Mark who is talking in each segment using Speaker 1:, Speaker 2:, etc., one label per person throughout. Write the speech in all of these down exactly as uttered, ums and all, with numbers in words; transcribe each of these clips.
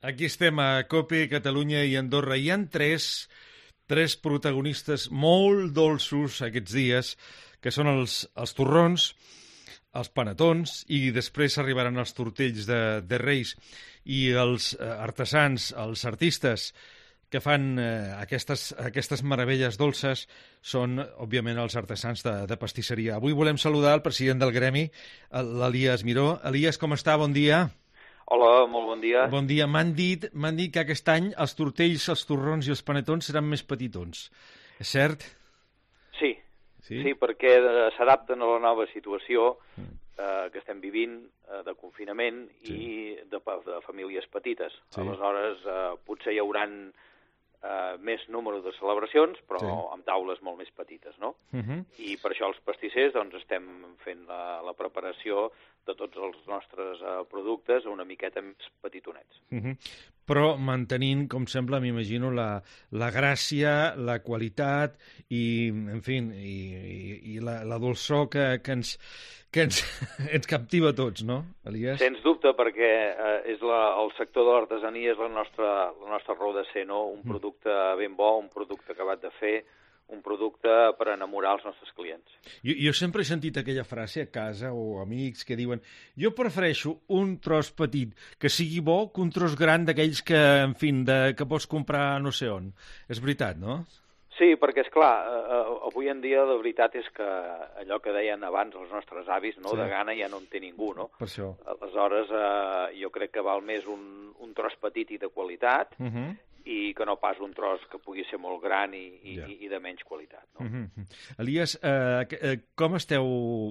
Speaker 1: Aquí estem a COPE, Catalunya i Andorra. Hi ha tres, tres protagonistes molt dolços aquests dies, que són els, els torrons, els panetons, i després arribaran els tortells de, de Reis. I els artesans, els artistes que fan eh, aquestes, aquestes meravelles dolces són, òbviament, els artesans de, de pastisseria. Avui volem saludar el president del gremi, l'Elias Miró. Elias, com està? Bon dia.
Speaker 2: Hola, molt bon dia.
Speaker 1: Bon dia. M'han dit, m'han dit que aquest any els tortells, els torrons i els panetons seran més petitons. És cert?
Speaker 2: Sí, sí, sí perquè s'adapten a la nova situació eh, que estem vivint eh, de confinament sí. i de, de famílies petites. Sí. Aleshores, eh, potser hi hauran eh, més número de celebracions, però sí. amb taules molt més petites, no? Uh -huh. I per això els pastissers doncs, estem fent la, la preparació de tots els nostres uh, productes una miqueta més petitonets.
Speaker 1: Uh -huh. Però mantenint, com sembla, m'imagino, la, la gràcia, la qualitat i, en fi, i, i, i la, la dolçor que, que, ens, que ens, ens captiva a tots, no, Elias?
Speaker 2: Sens dubte, perquè uh, és la, el sector de l'artesania és la nostra, la nostra raó de ser, no? Un producte ben bo, un producte acabat de fer, un producte per enamorar els nostres clients.
Speaker 1: Jo, jo sempre he sentit aquella frase a casa o amics que diuen jo prefereixo un tros petit que sigui bo que un tros gran d'aquells que, en fi, de, que pots comprar no sé on. És veritat, no?
Speaker 2: Sí, perquè, és clar, eh, avui en dia la veritat és que allò que deien abans els nostres avis, no, sí. de gana ja no en té ningú, no?
Speaker 1: Per això.
Speaker 2: Aleshores, eh, jo crec que val més un, un tros petit i de qualitat, uh -huh. i que no pas un tros que pugui ser molt gran i, i, yeah. i de menys qualitat. No?
Speaker 1: Uh -huh. Elias, eh, com esteu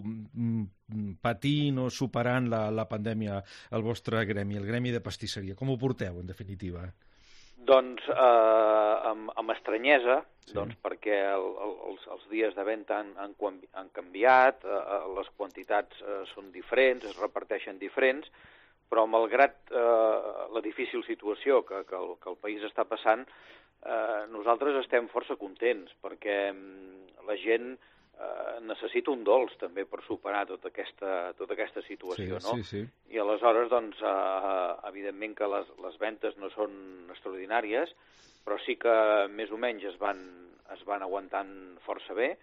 Speaker 1: patint o superant la, la pandèmia el vostre gremi, el gremi de pastisseria? Com ho porteu, en definitiva?
Speaker 2: Doncs eh, amb, amb estranyesa, sí. doncs perquè el, el, els, els dies de venda han, han, han canviat, eh, les quantitats eh, són diferents, es reparteixen diferents, però malgrat eh, la difícil situació que, que, el, que el país està passant, eh, nosaltres estem força contents, perquè la gent eh, necessita un dolç també per superar tota aquesta, tota aquesta situació, sí, no?
Speaker 1: Sí, sí.
Speaker 2: I aleshores, doncs, eh, evidentment que les, les ventes no són extraordinàries, però sí que més o menys es van, es van aguantant força bé,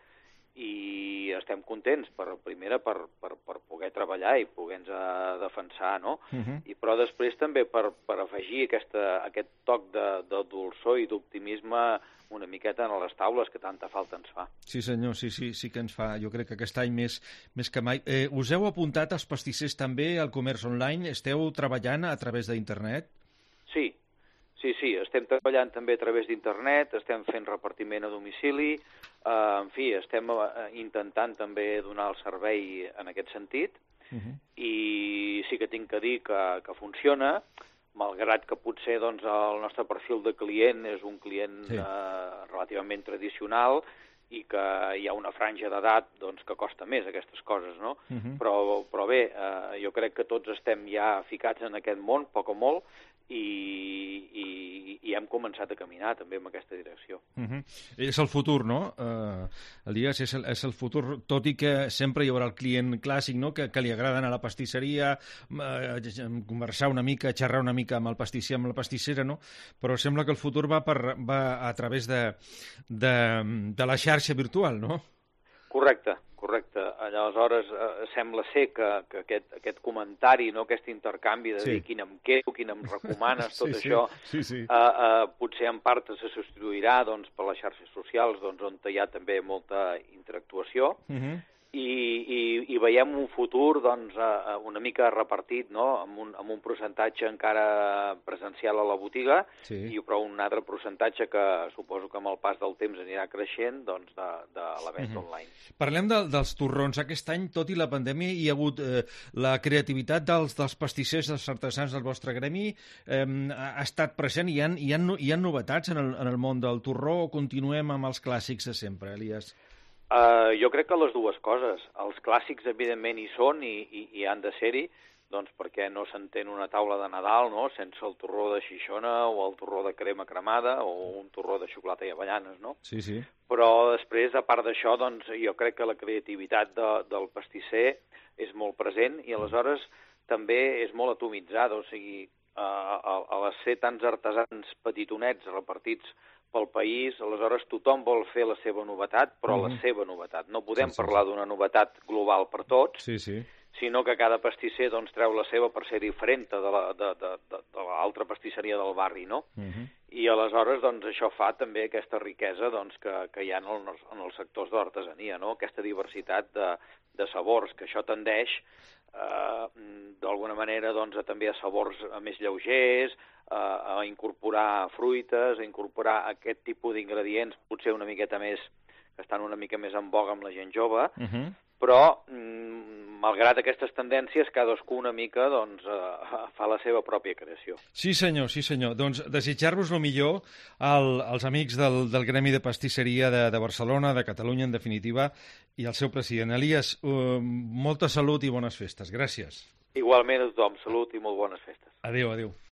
Speaker 2: i estem contents, per primera, per, per, per poder treballar i poder-nos defensar, no? Uh -huh. I però després també per, per afegir aquesta, aquest toc de, de dolçor i d'optimisme una miqueta en les taules que tanta falta ens fa.
Speaker 1: Sí, senyor, sí, sí, sí que ens fa. Jo crec que aquest any més, més que mai. Eh, us heu apuntat als pastissers també al comerç online? Esteu treballant a través d'internet?
Speaker 2: Sí, sí, sí, estem treballant també a través d'internet, estem fent repartiment a domicili, eh, en fi, estem eh, intentant també donar el servei en aquest sentit, uh -huh. i sí que tinc que dir que, que funciona, malgrat que potser doncs, el nostre perfil de client és un client sí. eh, relativament tradicional i que hi ha una franja d'edat doncs, que costa més aquestes coses, no? Uh -huh. però, però bé, eh, jo crec que tots estem ja ficats en aquest món, poc o molt, i, i, i hem començat a caminar també en aquesta direcció.
Speaker 1: Uh -huh. És el futur, no? Uh, Elias, és el, és el futur, tot i que sempre hi haurà el client clàssic, no?, que, que li agrada anar a la pastisseria, uh, conversar una mica, xerrar una mica amb el pastisser, amb la pastissera, no? Però sembla que el futur va, per, va a través de, de, de la xarxa virtual, no?
Speaker 2: Correcte, correcte. Aleshores, eh, sembla ser que, que aquest, aquest comentari, no, aquest intercanvi de sí. dir quin em quedo, quin em recomanes, tot
Speaker 1: sí,
Speaker 2: això,
Speaker 1: sí, sí.
Speaker 2: Eh, eh, potser en part se substituirà doncs, per les xarxes socials, doncs, on hi ha també molta interactuació, uh -huh. i, i, i veiem un futur doncs, eh, una mica repartit, no?, amb un, amb un percentatge encara presencial a la botiga, sí. i però un altre percentatge que suposo que amb el pas del temps anirà creixent doncs, de, de la venda uh -huh. online.
Speaker 1: Parlem de, dels torrons. Aquest any, tot i la pandèmia, hi ha hagut eh, la creativitat dels, dels pastissers, dels artesans del vostre gremi, eh, ha estat present. Hi ha, hi ha, hi ha novetats en el, en el món del torró o continuem amb els clàssics de sempre, Elias?
Speaker 2: Uh, jo crec que les dues coses. Els clàssics, evidentment, hi són i, i, i han de ser-hi, doncs perquè no s'entén una taula de Nadal, no?, sense el torró de xixona o el torró de crema cremada o un torró de xocolata i avellanes, no?
Speaker 1: Sí, sí.
Speaker 2: Però després, a part d'això, doncs, jo crec que la creativitat de, del pastisser és molt present i aleshores també és molt atomitzada, o sigui, a, a, a les ser tants artesans petitonets repartits pel país, aleshores tothom vol fer la seva novetat, però mm-hmm. la seva novetat. No podem sí, sí, parlar sí. d'una novetat global per tots,
Speaker 1: sí, sí.
Speaker 2: sinó que cada pastisser doncs, treu la seva per ser diferent de l'altra de, de, de, de l'altra pastisseria del barri, no? Mm-hmm. I aleshores doncs, això fa també aquesta riquesa doncs, que, que hi ha en, el, en els sectors de l'artesania, no? Aquesta diversitat de, de sabors, que això tendeix eh, d'alguna manera doncs, a també a sabors més lleugers, a incorporar fruites, a incorporar aquest tipus d'ingredients, potser una miqueta més, que estan una mica més en boga amb la gent jove, uh-huh. però, malgrat aquestes tendències, cadascú una mica doncs, eh, fa la seva pròpia creació.
Speaker 1: Sí, senyor, sí, senyor. Doncs desitjar-vos el millor al, als amics del, del Gremi de Pastisseria de, de Barcelona, de Catalunya, en definitiva, i al seu president. Elias, uh, molta salut i bones festes. Gràcies.
Speaker 2: Igualment a tothom, salut i molt bones festes.
Speaker 1: Adéu, adéu.